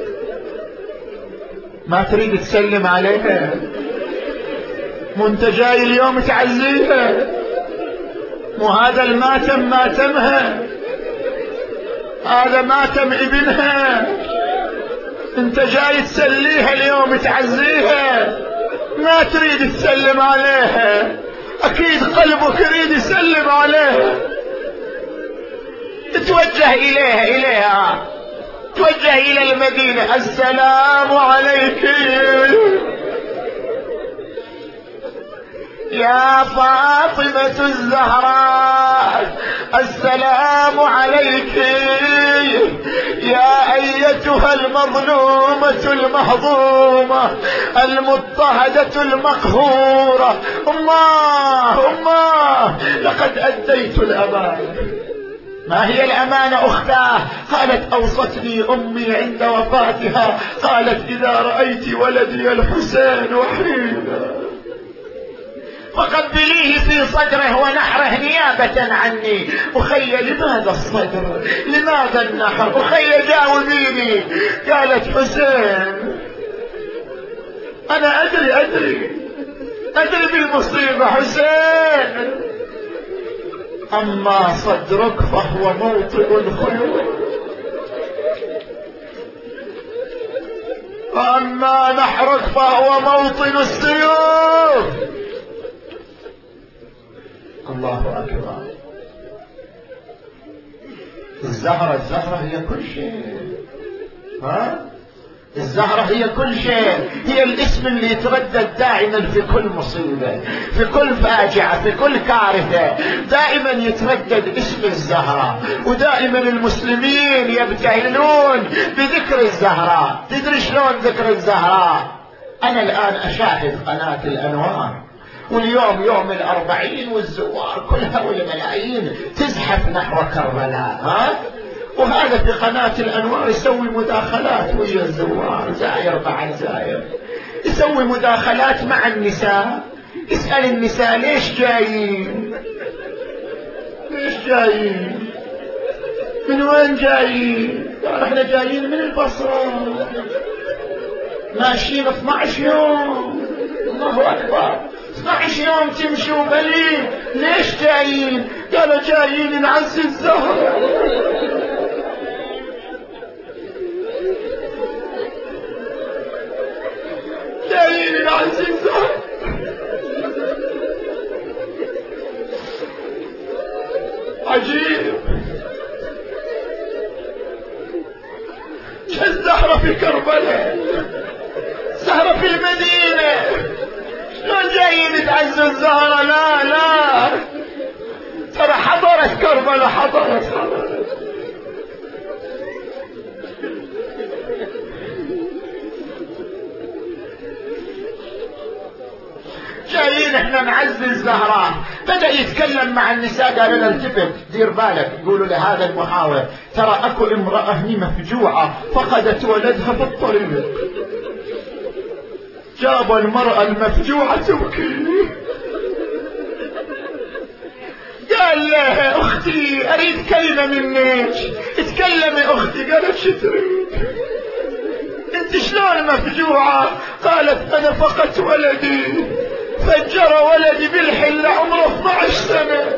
ما تريد تسلم عليها؟ مو انت جاي اليوم تعزيها؟ مو هذا الماتم ماتمها، هذا ماتم ابنها، انت جاي تسليها اليوم تعزيها، ما تريد تسلم عليها؟ اكيد قلبك يريد يسلم عليها. توجه اليها اليها توجه الى المدينة: السلام عليك يا فاطمة الزهراء، السلام عليك يا أيتها المظلومة المهضومة المضطهدة المقهورة. الله الله، لقد أديت الأمانة. ما هي الأمانة أختاه؟ قالت: أوصتني أمي عند وفاتها، قالت: إذا رأيت ولدي الحسين وحيدا فقبليه في صدره ونحره نيابة عني. أخي لماذا الصدر؟ لماذا النحر؟ أخي جاوبيني. قالت: حسين، أنا أدري أدري أدري بالمصيبة حسين، أما صدرك فهو موطن الخيول، وأما نحرك فهو موطن السيوف. الله أكبر. الزهرة الزهرة هي كل شيء. ها؟ الزهرة هي كل شيء، هي الاسم اللي يتردد دائما في كل مصيبة، في كل فاجعة، في كل كارثة، دائما يتردد اسم الزهرة. ودائما المسلمين يبتهلون بذكر الزهراء. تدري شلون ذكر الزهراء؟ أنا الآن أشاهد قناة الأنوار، واليوم يوم الأربعين والزوار كلها والملايين تزحف نحو كربلاء، ها؟ وهذا في قناة الأنوار يسوي مداخلات ويا الزوار، زاير بعد زاير، يسوي مداخلات مع النساء، يسأل النساء: ليش جايين؟ ليش جايين؟ من وين جايين؟ قال: احنا جايين من البصرة، ماشيين اثنعش يوم. الله أكبر. اثنعش يوم تمشوا بليل، ليش جايين؟ قالوا جايين نعزي الزهرة. جايين نعزي الزهرة. عجيب، كالزهرة في كربلاء، زهرة في المدينة، شلون جايين تعزوا الزهرة؟ لا لا، ترى حضرت كربلاء، حضرت حضرت. جايين احنا نعزي الزهراء. بدأ يتكلم مع النساء، قال لنا التفت، دير بالك، يقولوا لهذا المحاور ترى اكو امرأة هني مفجوعة فقدت ولدها في الطريق. جابوا المرأة المفجوعة تبكي، قال لها اختي اريد كلمة منك. اتكلمي اختي. قالت شو تريد؟ انت شلون مفجوعة؟ قالت انا فقدت ولدي، فجر ولدي بالحلة عمره اثنعش سنة.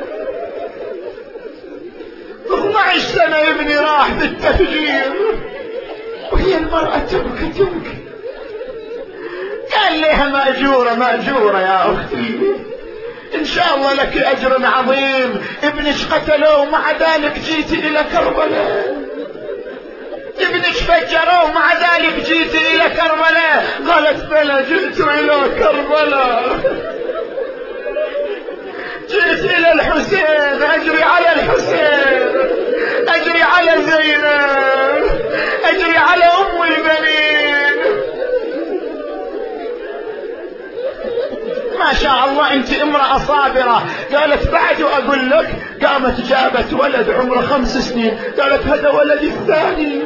اثنعش سنة ابني راح بالتفجير. وهي المرأة تبكي تبكي. قال لها مأجورة مأجورة يا اختي، ان شاء الله لك اجر عظيم، ابنك قتلوه ومع ذلك جيتي الى كربلاء. ابنك فجروه مع ذلك جيت الى كربلاء. قالت بلى جئت الى كربلاء، جئت الى الحسين، اجري على الحسين، اجري على زينب، اجري على ام البنين. ما شاء الله انت امرأة صابرة. قالت بعد اقول لك. قامت جابت ولد عمره خمس سنين، قالت هذا ولدي الثاني،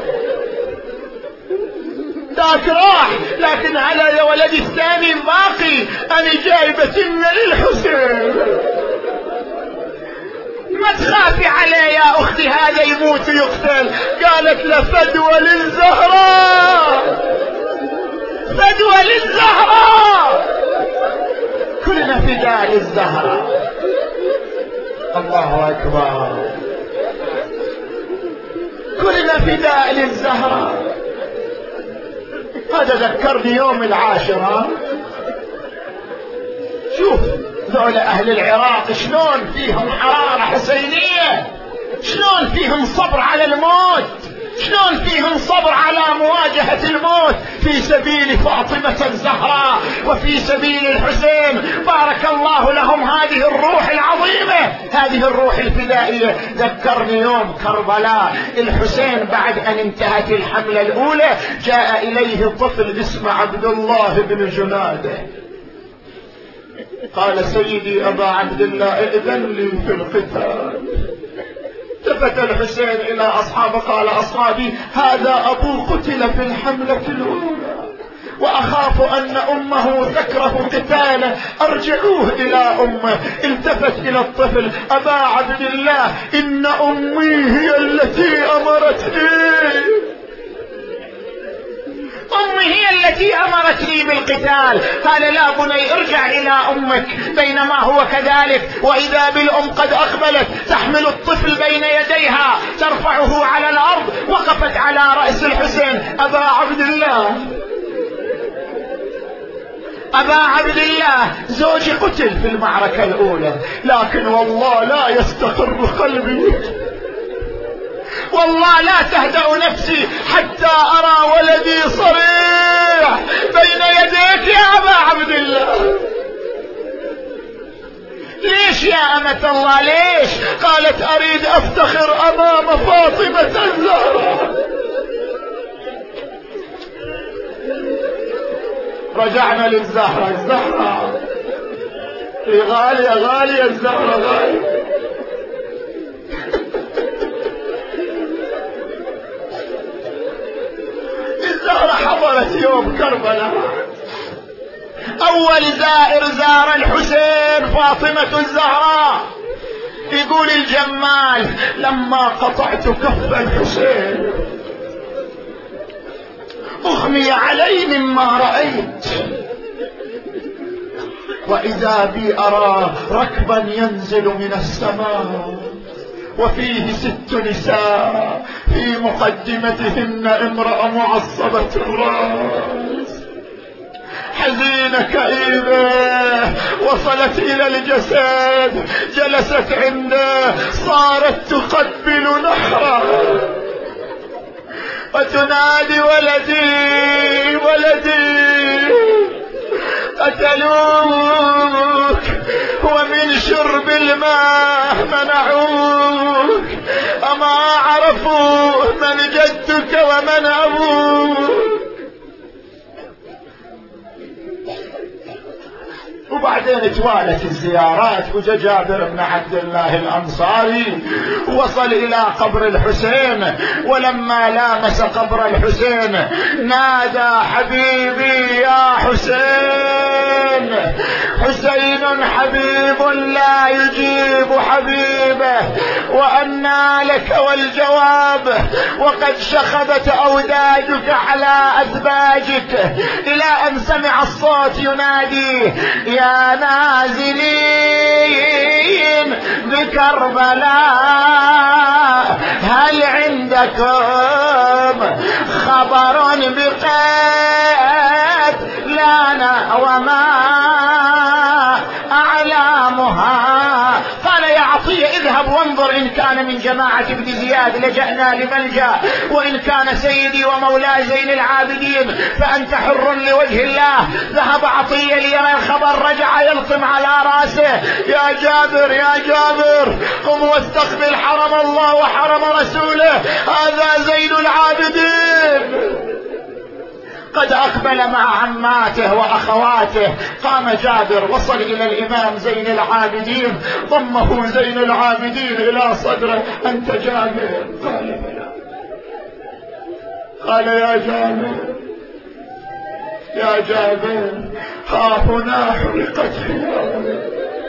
ذاك راح لكن على ولدي الثاني باقي، انا جايبة للحسين. ما تخافي عليه يا اختي، هذا يموت يقتل. قالت لفدوى للزهراء، فدوى للزهراء، كلنا فداء للزهراء. الله اكبر، كلنا فداء للزهراء. هذا ذكرني يوم العاشرة. شوف ذولا اهل العراق شلون فيهم حرارة حسينية، شلون فيهم صبر على الموت، شلون فيهم صبر على مواجهة الموت في سبيل فاطمة الزهراء وفي سبيل الحسين. بارك الله لهم هذه الروح العظيمة، هذه الروح الفدائية. ذكرني يوم كربلاء، الحسين بعد ان انتهت الحملة الاولى جاء اليه طفل اسمه عبد الله بن جنادة. قال سيدي ابا عبد الله ائذن لي في القتال. التفت الحسين الى اصحابه قال اصحابي هذا ابو قتل في الحملة الاولى واخاف ان امه تكره قتاله، ارجعوه الى امه. التفت الى الطفل، ابا عبد الله ان امي هي التي امرتني، امي هي التي امرتني بالقتال. قال لا بني ارجع الى امك. بينما هو كذلك واذا بالام قد اقبلت تحمل الطفل بين يديها ترفعه على الارض، وقفت على راس الحسين. ابا عبد الله، ابا عبد الله زوجي قتل في المعركة الاولى، لكن والله لا يستقر قلبي، والله لا تهدأ نفسي حتى ارى ولدي صريح بين يديك يا ابا عبد الله. ليش يا امة الله ليش؟ قالت اريد افتخر امام فاطمة الزهراء. رجعنا للزهرة. الزهرة غالية غالية، الزهرة غالية. الزهرة حضرت يوم كربلاء. اول زائر زار الحسين فاطمة الزهراء. يقول الجمال لما قطعت كف الحسين اغمي علي مما رأيت. وإذا بي أرى ركبا ينزل من السماء وفيه ست نساء في مقدمتهن امرأة معصبة الرأس حزينة كئيبة، وصلت إلى الجسد، جلست عنده، صارت تقبل نحره وتنادي ولدي ولدي قتلوك ومن شرب الماء منعوك، أما عرفوا من جدك ومن أبوك. وبعدين توالت الزيارات، وجاء جابر بن عبد الله الأنصاري وصل إلى قبر الحسين، ولما لامس قبر الحسين نادى حبيبي يا حسين، حسين حبيب لا يجيب حبيبه، وأنى لك والجواب، وقد شخبت أوداجك على أثباجك، إلى أن سمع الصوت ينادي يا نازلين بكربلاء هل عندكم خبر بقتلنا وما أعلامها؟ قال يا عطية اذهب وانظر، إن كان من جماعة ابن زياد لجأنا لملجأ، وإن كان سيدي ومولاي زين العابدين فأنت حر لوجه الله. ذهب عطية ليرى الخبر، رجع يلطم على راسه يا جابر يا جابر قم واستقبل حرم الله وحرم رسوله، هذا زين العابدين قد أقبل مع عماته وأخواته. قام جابر وصل إلى الإمام زين العابدين، ضمه زين العابدين إلى صدره. أنت جابر؟ قال بلى. قال يا جابر يا جابر ها هنا حرقت حياتنا،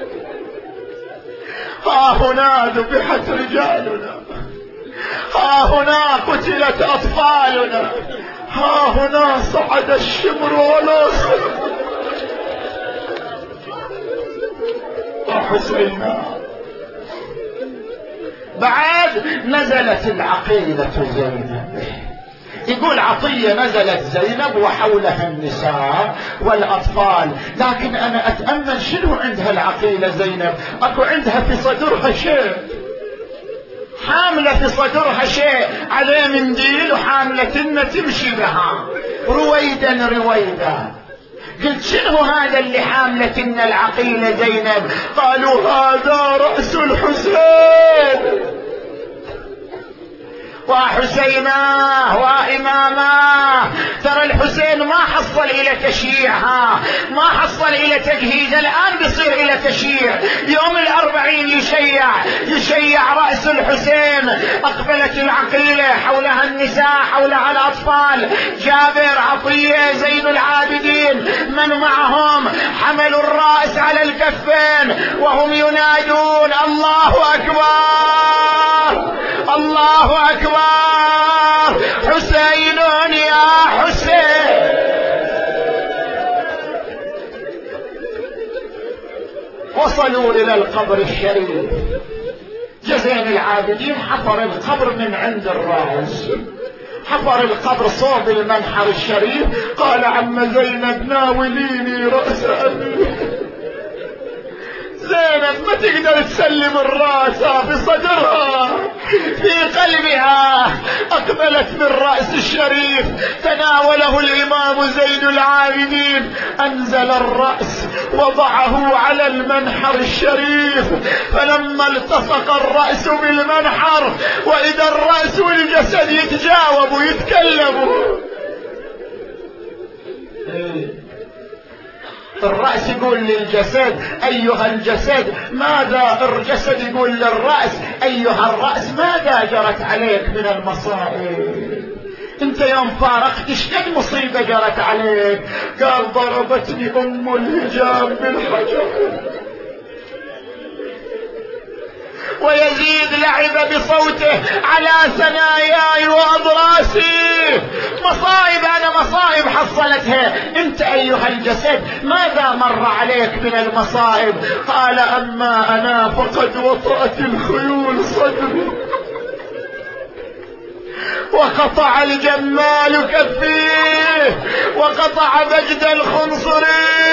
ها هنا ذبحت رجالنا، ها هنا قتلت أطفالنا، ها هنا صعد الشمر والأصل وحسينا. بعد نزلت العقيلة زينب، يقول عطية نزلت زينب وحولها النساء والأطفال، لكن أنا أتأمل شنو عندها العقيلة زينب؟ أكو عندها في صدرها شيء، حاملة في صدرها شيء عليه منديل، وحاملة تمشي بها رويدا رويدا. قلت شنو هذا اللي حاملة العقيلة زينب؟ قالوا هذا رأس الحسين وحسيناه وإماماه. ترى الحسين ما حصل إلى تشييعها، ما حصل إلى تجهيز، الآن بيصير إلى تشييع. يوم الأربعين يشيع يشيع رأس الحسين. أقبلت العقيلة، حولها النساء، حولها الأطفال، جابر، عطية، زين العابدين، من معهم حملوا الرأس على الكفين وهم ينادون الله أكبر الله أكبر حسين يا حسين. وصلوا إلى القبر الشريف. زين العابدين حفر القبر من عند الرأس، حفر القبر صوب المنحر الشريف. قال عم زينب ناوليني رأس أبي. زينب ما تقدر تسلم الرأس في صدرها، في قلبها. أقبلت بالرأس الشريف، تناوله الإمام زين العابدين، أنزل الرأس وضعه على المنحر الشريف. فلما التصق الرأس بالمنحر وإذا الرأس والجسد يتجاوبوا ويتكلموا. الرأس يقول للجسد أيها الجسد ماذا، الجسد يقول للرأس أيها الرأس ماذا جرت عليك من المصائب؟ انت يوم فارقت ايش قد مصيبة جرت عليك؟ قال ضربتني ام الهجام بالحجر، ويزيد لعب بصوته على ثناياي وأضراسي. مصائب، أنا مصائب حصلتها. أنت أيها الجسد ماذا مر عليك من المصائب؟ قال أما أنا فقد وطأت الخيول صدري، وقطع الجمال كفيه، وقطع بجد الخنصر،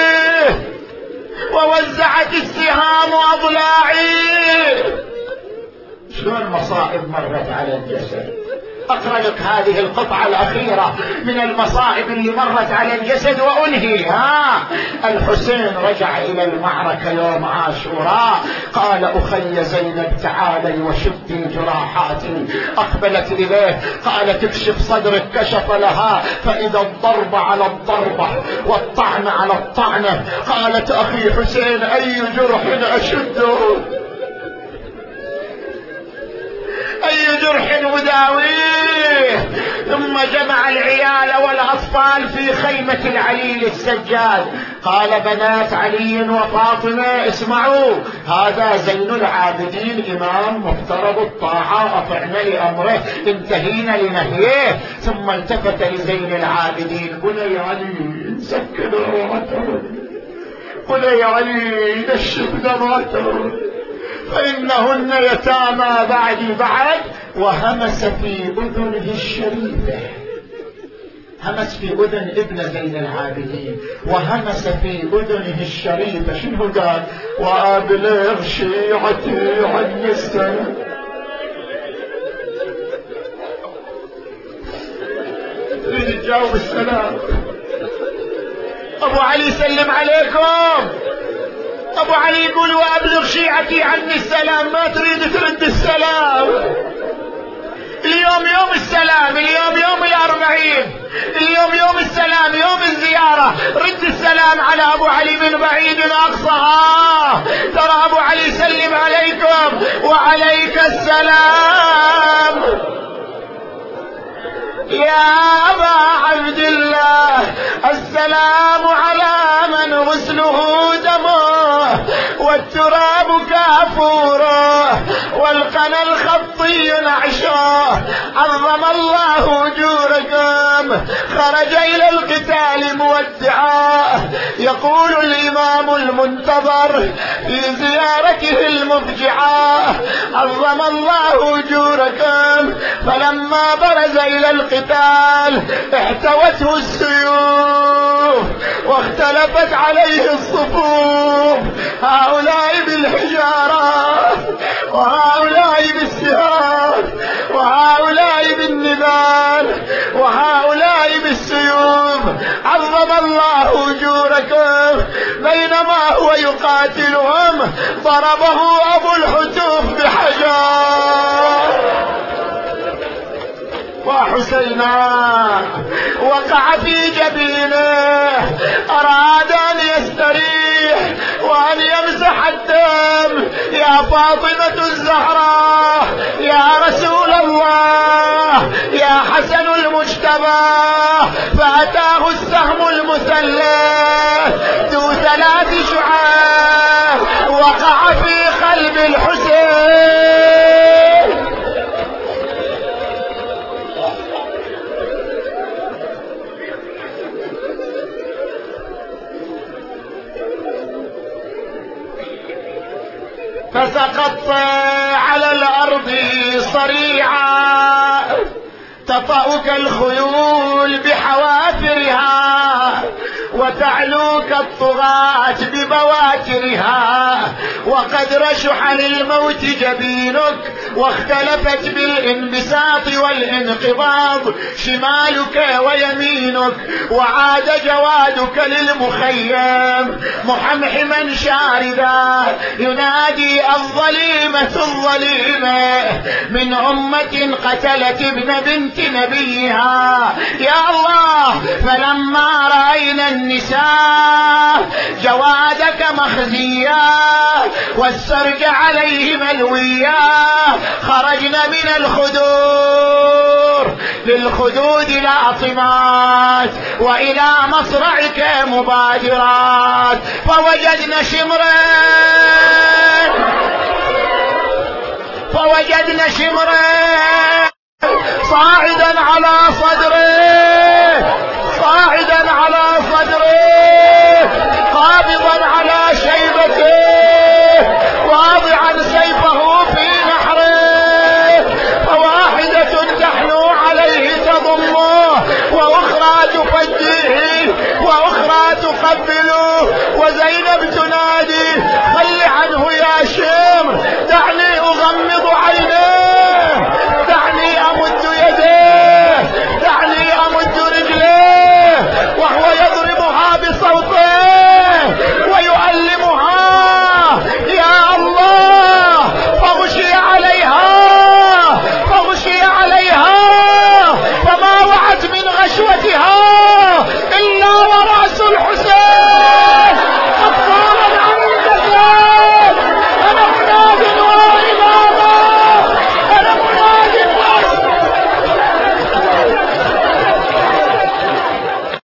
ووزعت السهام أضلاعي. شلون مصائب مرت على الجسد؟ أقرأ لك هذه القطعة الأخيرة من المصائب اللي مرت على الجسد وأنهي. ها الحسين رجع إلى المعركة يوم عاشوراء، قال أخي زينب تعالي وشدي جراحاتي. أقبلت إليه، قال تكشف صدرك، كشف لها، فإذا الضرب على الضربة والطعن على الطعنة. قالت أخي حسين أي جرح أشده، أي جرح مداويه. ثم جمع العيال والأطفال في خيمة العلي السجاد. قال بنات علي وفاطمة اسمعوا، هذا زين العابدين إمام مفترض الطاعة، أطعن لأمره، انتهينا لنهيه. ثم التفت لزين العابدين، بني علي سكن روعته، بني علي نشف دمعته، فإنهن يتامى بعدي بعد. وهمس في أذنه الشريفة، همس في أذن ابن زين العابدين، وهمس في أذنه الشريفة. شنو قال؟ وأبلغ شيعتي عن السلام. تريد تجاوب السلام؟ أبو علي سلم عليكم. أبو علي يقول وأبلغ شيعتي عني السلام، ما تريد ترد السلام. اليوم يوم السلام، اليوم يوم الأربعين، اليوم يوم السلام، يوم الزيارة. رد السلام على أبو علي من بعيد أقصى. ترى أبو علي سلم عليكم. وعليك السلام يا أبا عبد الله، السلام على من غسله دمه والتراب كافوره والقنا الخطي نعشه. عظم الله أجوركم. خرج إلى القتال مودعا. يقول الإمام المنتظر في زيارته المفجعة: عظم الله أجوركم. فلما برز إلى القتال احتوته السيوف واختلفت عليه الصفوف، هؤلاء بالحجارة وهؤلاء بالسهام وهؤلاء بالنبال وهؤلاء بالسيوف. عظم الله أجوركم. بينما هو يقاتلهم ضربه أبو الحتوف بحجار، وحسينا وقع في جبينه. أراد أن يستريح وأن يمسح الدم. يا فاطمة الزهراء، يا رسول الله، يا حسن المجتبى. فأتاه السهم المثلث ذو ثلاث شعاع، وقع في قلب الحسين. فسقط على الأرض صريعا، تطأك الخيول بحوافرها وتعلوك الطغاة ببواترها. وقد رشح للموت جبينك واختلفت بالانبساط والانقباض شمالك ويمينك. وعاد جوادك للمخيم محمحما شاردا ينادي: الظليمة الظليمة من أمة قتلت ابن بنت نبيها. يا الله، فلما رأينا النساء جوادك مخزيا والسرج عليه ملويا خرجنا من الخدور للخدود لاطمات وإلى مصرعك مبادرات. فوجدنا شمرا فوجدنا شمرا صاعدا على صدره، صاعدا على صدره، قابضا على شيبته، واضعا سيفه في نحره، فواحدة تحلو عليه تضمه، واخرى تفجيه، واخرى تقبله، وزينب